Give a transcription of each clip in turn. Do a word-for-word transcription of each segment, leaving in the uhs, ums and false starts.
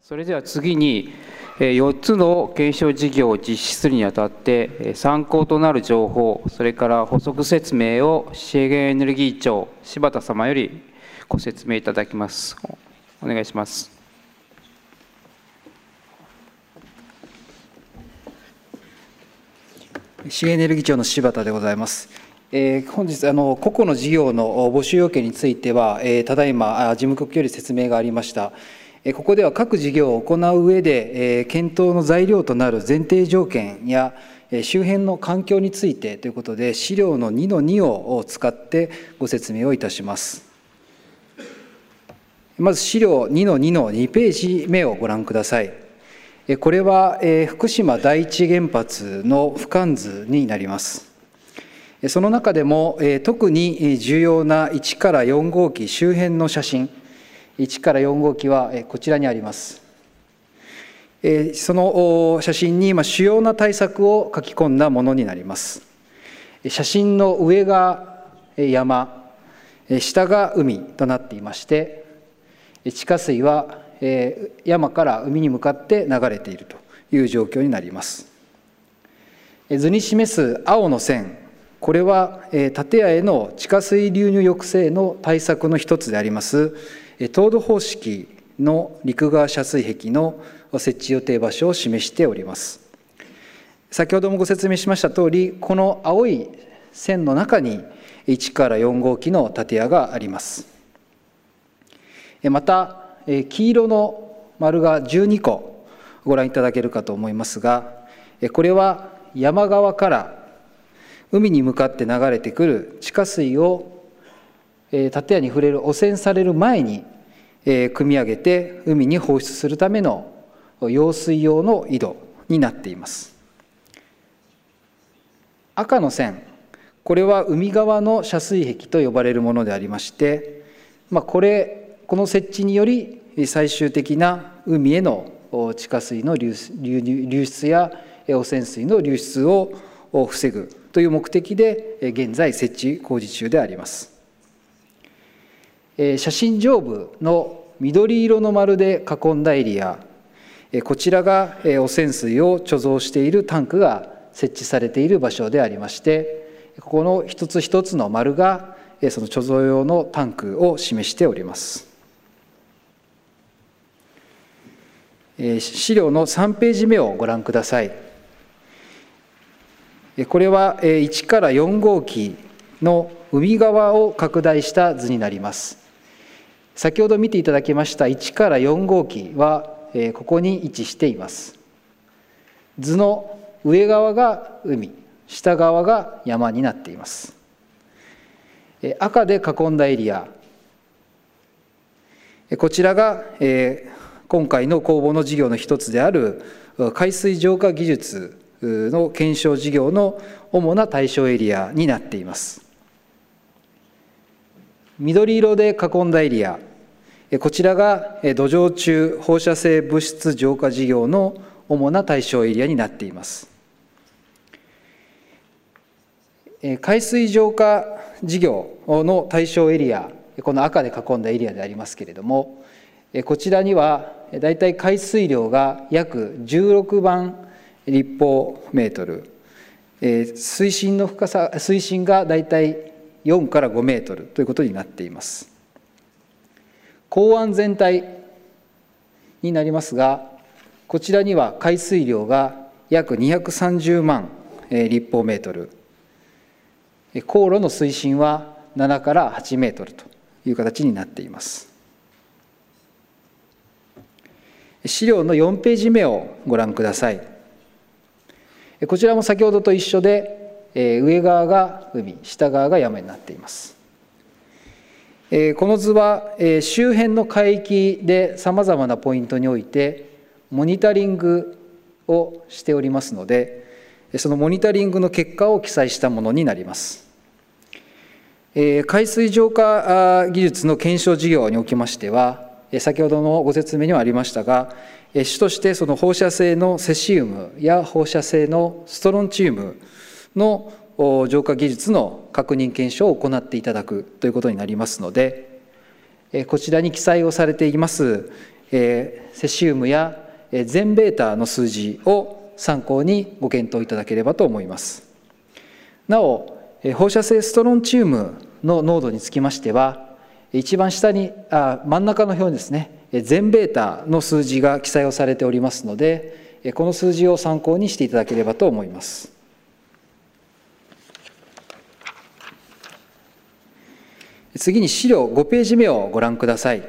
それでは次によっつの検証事業を実施するにあたって参考となる情報、それから補足説明を資源エネルギー庁柴田様よりご説明いただきます。お願いします。 資源エネルギー庁の柴田でございます。えー、本日あの、個々の事業の募集要件については、えー、ただいま事務局より説明がありました。えー、ここでは各事業を行う上で、えー、検討の材料となる前提条件や、えー、周辺の環境についてということで、資料のにのにを使ってご説明をいたします。まず資料にのにのにページ目をご覧ください。これは福島第一原発の俯瞰図になります。その中でも特に重要ないちからよん号機周辺の写真、いちからよん号機はこちらにあります。その写真に主要な対策を書き込んだものになります。写真の上が山、下が海となっていまして、地下水は山から海に向かって流れているという状況になります。図に示す青の線、これは建屋への地下水流入抑制の対策の一つであります凍土方式の陸側遮水壁の設置予定場所を示しております。先ほどもご説明しましたとおり、この青い線の中にいちからよん号機の建屋があります。また黄色の丸がじゅうにこご覧いただけるかと思いますが、これは山側から海に向かって流れてくる地下水を建屋に触れる汚染される前に汲み上げて海に放出するための用水用の井戸になっています。赤の線、これは海側の遮水壁と呼ばれるものでありまして、まあ、これこの設置により最終的な海への地下水の流出や汚染水の流出を防ぐという目的で現在設置工事中であります。写真上部の緑色の丸で囲んだエリア、こちらが汚染水を貯蔵しているタンクが設置されている場所でありまして、ここの一つ一つの丸がその貯蔵用のタンクを示しております。資料のさんページ目をご覧ください。これはいちからよん号機の海側を拡大した図になります。先ほど見ていただきましたいちからよん号機はここに位置しています。図の上側が海、下側が山になっています。赤で囲んだエリア、こちらが今回の公募の事業の一つである海水浄化技術の検証事業の主な対象エリアになっています。緑色で囲んだエリア、こちらが土壌中放射性物質浄化事業の主な対象エリアになっています。海水浄化事業の対象エリア、この赤で囲んだエリアでありますけれども、こちらにはだいたい海水量が約じゅうろくばん立方メートル、水深の深さ、水深がだいたいよんからごメートルということになっています。港湾全体になりますが、こちらには海水量が約にひゃくさんじゅうまん立方メートル、航路の水深はななからはちメートルという形になっています。資料のよんページ目をご覧ください。こちらも先ほどと一緒で、上側が海、下側が山になっています。この図は周辺の海域でさまざまなポイントにおいてモニタリングをしておりますので、そのモニタリングの結果を記載したものになります。海水浄化技術の検証事業におきましては、先ほどのご説明にもありましたが、主としてその放射性のセシウムや放射性のストロンチウムの浄化技術の確認検証を行っていただくということになりますので、こちらに記載をされていますセシウムや全ベータの数字を参考にご検討いただければと思います。なお、放射性ストロンチウムの濃度につきましては、一番下に、あ真ん中の表にですね、全ベータの数字が記載をされておりますので、この数字を参考にしていただければと思います。次に資料ごページ目をご覧ください。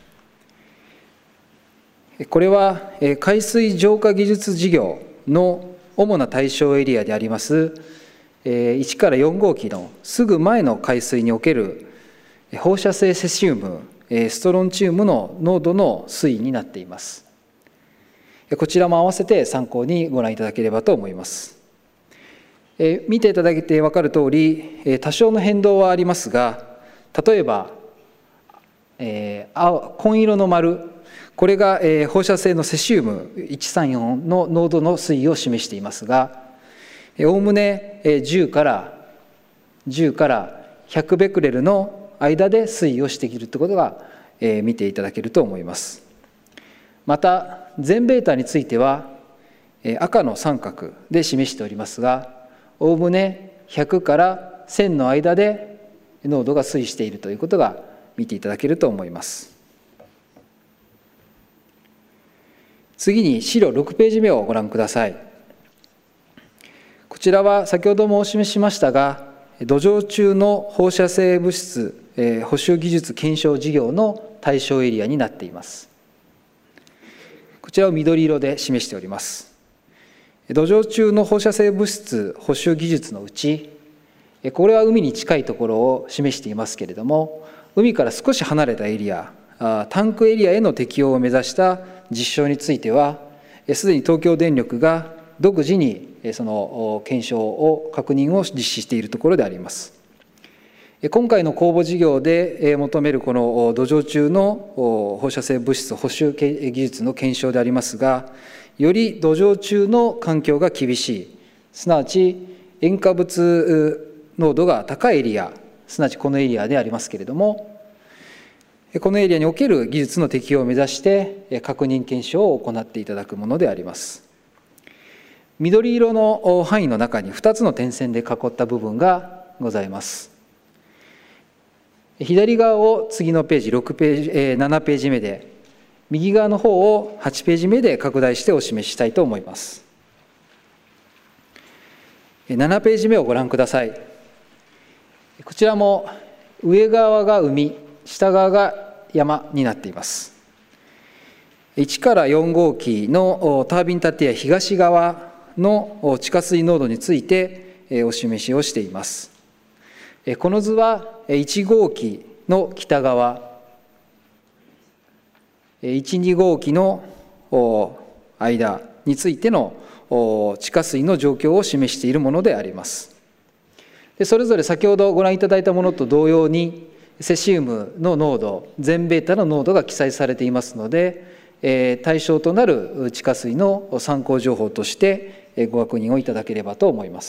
これは海水浄化技術事業の主な対象エリアでありますいちからよん号機のすぐ前の海水における放射性セシウム、ストロンチウムの濃度の推移になっています。こちらも合わせて参考にご覧いただければと思います。見ていただいて分かるとおり、多少の変動はありますが、例えば、えー、青紺色の丸、これが、えー、放射性のセシウムいちさんよんの濃度の推移を示していますが、おおむねじゅうからじゅうからひゃくベクレルの間で推移をしているということが、えー、見ていただけると思います。また全ベータについては、えー、赤の三角で示しておりますが、おおむねひゃくからせんの間で濃度が推移しているということが見ていただけると思います。次に資料ろくページ目をご覧ください。こちらは先ほどもお示ししましたが、土壌中の放射性物質補修技術検証事業の対象エリアになっています。こちらを緑色で示しております。土壌中の放射性物質補修技術のうち、これは海に近いところを示していますけれども、海から少し離れたエリア、タンクエリアへの適用を目指した実証については、すでに東京電力が独自にその検証を確認を実施しているところであります。今回の公募事業で求めるこの土壌中の放射性物質補修技術の検証でありますが、より土壌中の環境が厳しい、すなわち塩化物濃度が高いエリア、すなわちこのエリアでありますけれども、このエリアにおける技術の適用を目指して確認検証を行っていただくものであります。緑色の範囲の中にふたつの点線で囲った部分がございます。左側を次のページろくページ、ななページ目で、右側の方をはちページ目で拡大してお示ししたいと思います。ななページ目をご覧ください。こちらも上側が海、下側が山になっています。いちからよん号機のタービン建屋東側の地下水濃度についてお示しをしています。この図はいち号機の北側、いち、に号機の間についての地下水の状況を示しているものであります。それぞれ先ほどご覧いただいたものと同様に、セシウムの濃度、全ベータの濃度が記載されていますので、対象となる地下水の参考情報としてご確認をいただければと思います。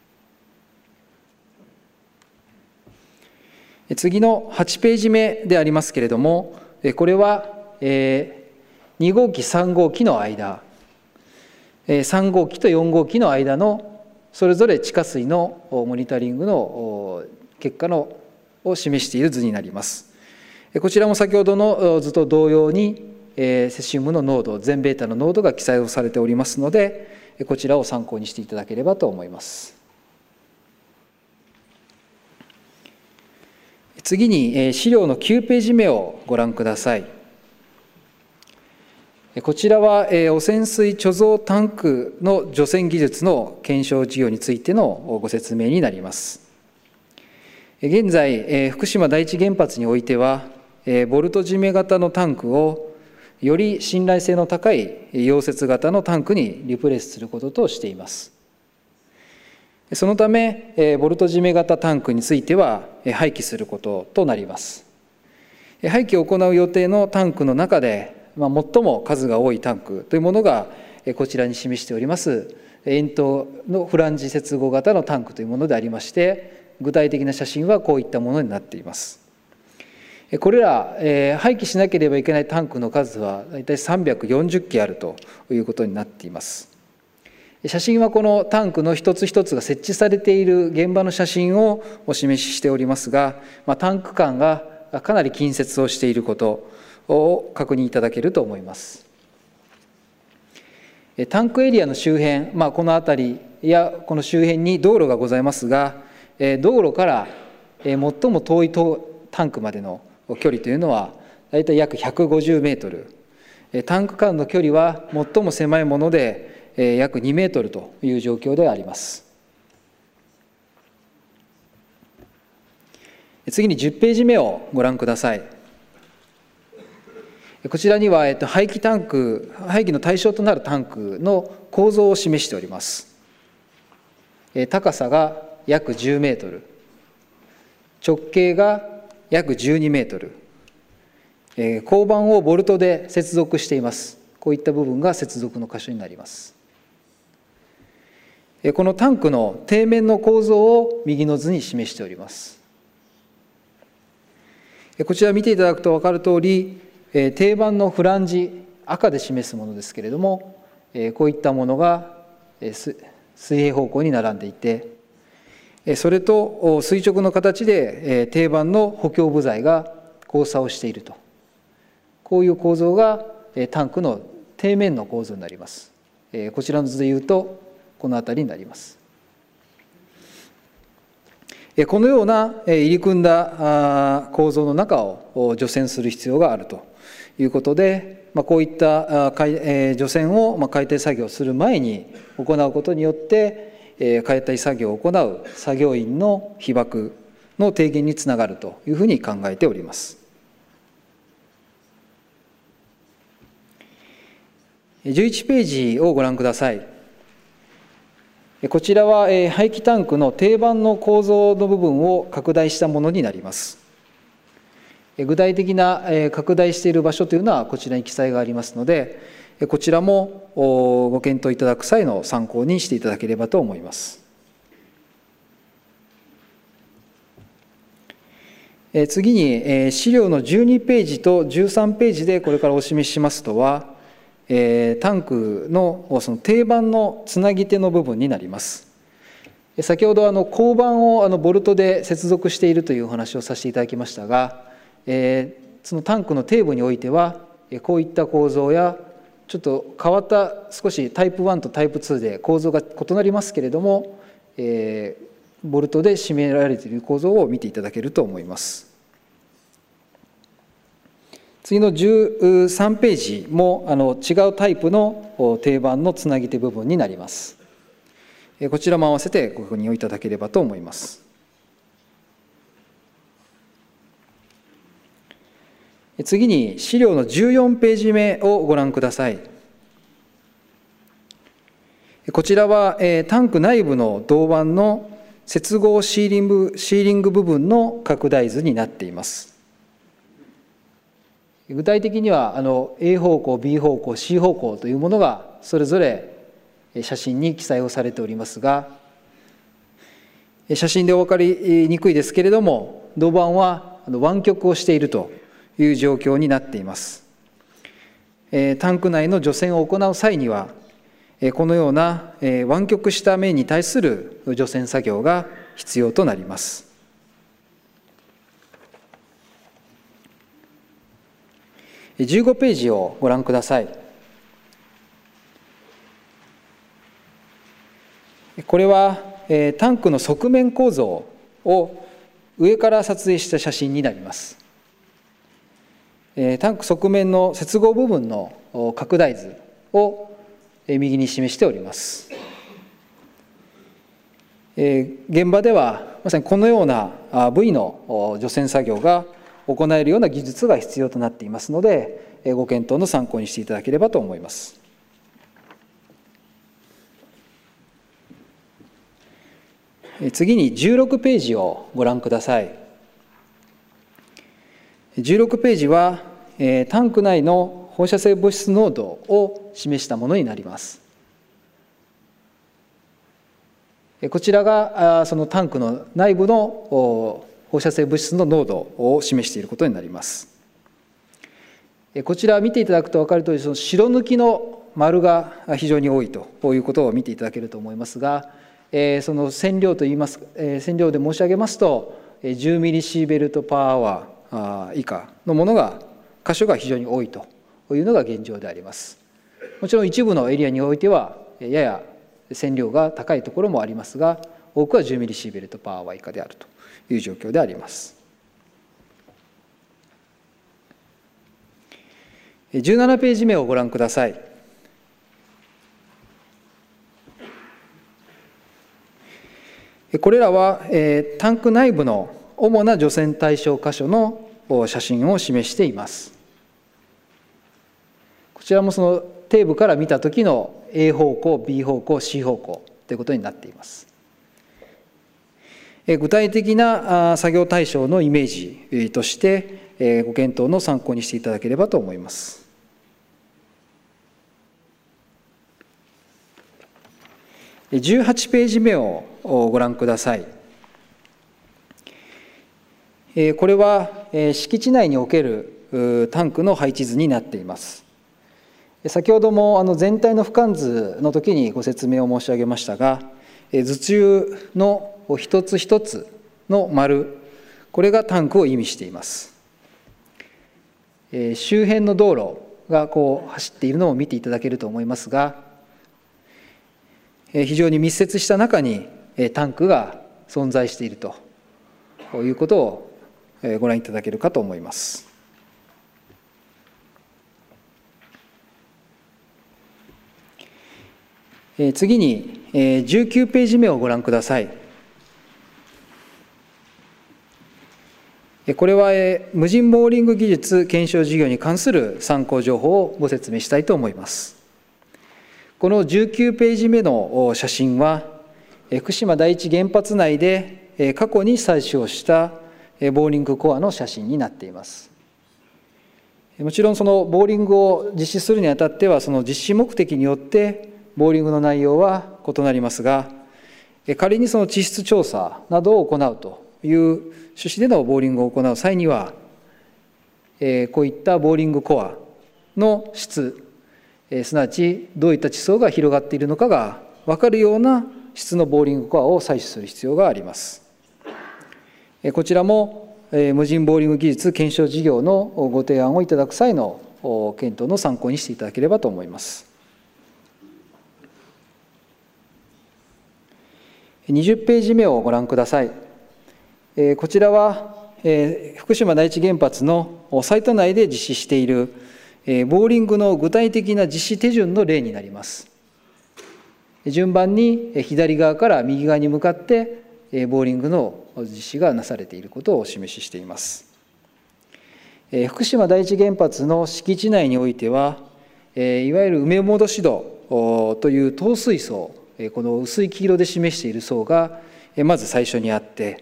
次のはちページ目でありますけれども、これはに号機、さん号機の間、さん号機とよん号機の間のそれぞれ地下水のモニタリングの結果のを示している図になります。こちらも先ほどの図と同様に、セシウムの濃度、全ベータの濃度が記載をされておりますので、こちらを参考にしていただければと思います。次に資料のきゅうページ目をご覧ください。こちらは汚染水貯蔵タンクの除染技術の検証事業についてのご説明になります。現在、福島第一原発においては、ボルト締め型のタンクをより信頼性の高い溶接型のタンクにリプレイスすることとしています。そのため、ボルト締め型タンクについては廃棄することとなります。廃棄を行う予定のタンクの中で、まあ、最も数が多いタンクというものがこちらに示しております円筒のフランジ接合型のタンクというものでありまして、具体的な写真はこういったものになっています。 これら廃棄しなければいけないタンクの数はだいたいさんびゃくよんじゅっきあるということになっています。写真はこのタンクの一つ一つが設置されている現場の写真をお示ししておりますが、まあ、タンク間がかなり近接をしていることを確認いただけると思います。タンクエリアの周辺、まあ、この辺りやこの周辺に道路がございますが、道路から最も遠いタンクまでの距離というのはだいたい約ひゃくごじゅうメートル、タンク間の距離は最も狭いもので約にメートルという状況であります。次にじゅっページ目をご覧ください。こちらには、えっと、廃棄タンク、廃棄の対象となるタンクの構造を示しております。高さが約じゅうメートル、直径が約じゅうにメートル、鋼板をボルトで接続しています。こういった部分が接続の箇所になります。このタンクの底面の構造を右の図に示しております。こちら見ていただくと分かるとおり、定板のフランジ、赤で示すものですけれども、こういったものが水平方向に並んでいて、それと垂直の形で定板の補強部材が交差をしていると、こういう構造がタンクの底面の構造になります。こちらの図でいうとこの辺りになります。このような入り組んだ構造の中を除染する必要があるということで、こういった除染を解体作業する前に行うことによって解体作業を行う作業員の被曝の低減につながるというふうに考えております。じゅういちページをご覧ください。こちらは廃棄タンクの定板の構造の部分を拡大したものになります。具体的な拡大している場所というのはこちらに記載がありますので、こちらもご検討いただく際の参考にしていただければと思います。次に資料のじゅうにページとじゅうさんページでこれからお示ししますのは、タンクのその定板のつなぎ手の部分になります。先ほどあの鋼板をあのボルトで接続しているというお話をさせていただきましたが、そのタンクの底部においてはこういった構造やちょっと変わった少しタイプワンとタイプツーで構造が異なりますけれども、ボルトで締められている構造を見ていただけると思います。次のじゅうさんページもあの違うタイプの定板のつなぎ手部分になります。こちらも合わせてご確認をいただければと思います。次に資料のじゅうよんページ目をご覧ください。こちらはタンク内部の銅板の接合シーリング、シーリング部分の拡大図になっています。具体的にはあの A 方向、B 方向、C 方向というものがそれぞれ写真に記載をされておりますが、写真でお分かりにくいですけれども、銅板は湾曲をしているという状況になっています。タンク内の除染を行う際には、このような湾曲した面に対する除染作業が必要となります。じゅうごページをご覧ください。これはタンクの側面構造を上から撮影した写真になります。タンク側面の接合部分の拡大図を右に示しております。現場ではまさにこのような部位の除染作業が行えるような技術が必要となっていますので、ご検討の参考にしていただければと思います。次にじゅうろくページをご覧ください。じゅうろくページはタンク内の放射性物質濃度を示したものになります。こちらがそのタンクの内部の放放射性物質の濃度を示していることになります。こちら見ていただくと分かるとおり、その白抜きの丸が非常に多いということを見ていただけると思いますが、その線量といいます、線量で申し上げますと、じゅうミリシーベルトパーアワー以下のものが、箇所が非常に多いというのが現状であります。もちろん一部のエリアにおいては、やや線量が高いところもありますが、多くはじゅうミリシーベルトパーアワー以下であるという状況であります。じゅうななページ目をご覧ください。これらはタンク内部の主な除染対象箇所の写真を示しています。こちらもその底部から見た時の A 方向、B 方向、C 方向ということになっています。具体的な作業対象のイメージとしてご検討の参考にしていただければと思います。じゅうはちページ目をご覧ください。これは敷地内におけるタンクの配置図になっています。先ほどもあの全体の俯瞰図の時にご説明を申し上げましたが、図中の一つ一つの丸、これがタンクを意味しています。周辺の道路がこう走っているのを見ていただけると思いますが、非常に密接した中にタンクが存在しているということをご覧いただけるかと思います。次にじゅうきゅうページ目をご覧ください。これは無人ボーリング技術検証事業に関する参考情報をご説明したいと思います。このじゅうきゅうページ目の写真は、福島第一原発内で過去に採取をしたボーリングコアの写真になっています。もちろんそのボーリングを実施するにあたっては、その実施目的によってボーリングの内容は異なりますが、仮にその地質調査などを行うという趣旨でのボーリングを行う際には、こういったボーリングコアの質、すなわちどういった地層が広がっているのかが分かるような質のボーリングコアを採取する必要があります。こちらも無人ボーリング技術検証事業のご提案をいただく際の検討の参考にしていただければと思います。にじゅうページ目をご覧ください。こちらは福島第一原発のサイト内で実施しているボーリングの具体的な実施手順の例になります。順番に左側から右側に向かってボーリングの実施がなされていることをお示ししています。福島第一原発の敷地内においては、いわゆる埋め戻し土という透水層、この薄い黄色で示している層がまず最初にあって、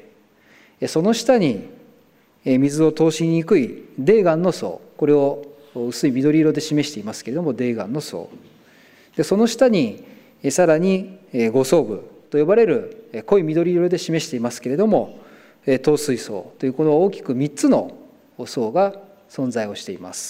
その下に水を通しにくい泥岩の層、これを薄い緑色で示していますけれども、泥岩の層で、その下にさらに誤層部と呼ばれる濃い緑色で示していますけれども、透水層というこの大きくみっつの層が存在をしています。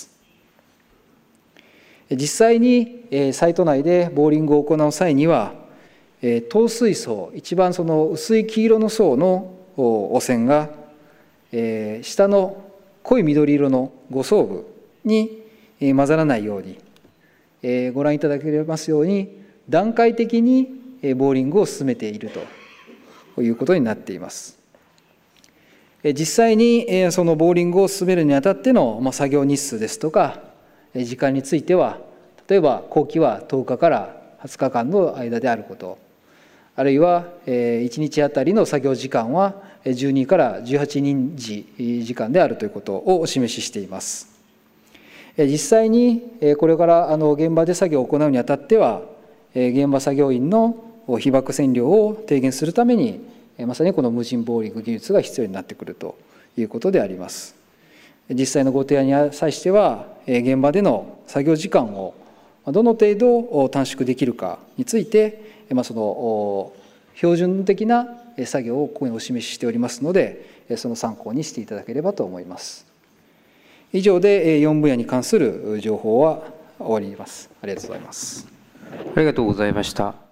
実際にサイト内でボーリングを行う際には、透水層、一番その薄い黄色の層の汚染が下の濃い緑色の誤層部に混ざらないように、ご覧いただけますように段階的にボーリングを進めているということになっています。実際にそのボーリングを進めるにあたっての作業日数ですとか時間については、例えば後期はとおかからはつかかんの間であること、あるいはいちにちあたりの作業時間はじゅうにからじゅうはちにん時時間であるということをお示ししています。実際にこれから現場で作業を行うにあたっては、現場作業員の被曝線量を低減するために、まさにこの無人ボーリング技術が必要になってくるということであります。実際のご提案に際しては、現場での作業時間をどの程度短縮できるかについて、その標準的な作業をここにお示ししておりますので、その参考にしていただければと思います。以上でよん分野に関する情報は終わります。ありがとうございます。 ありがとうございました。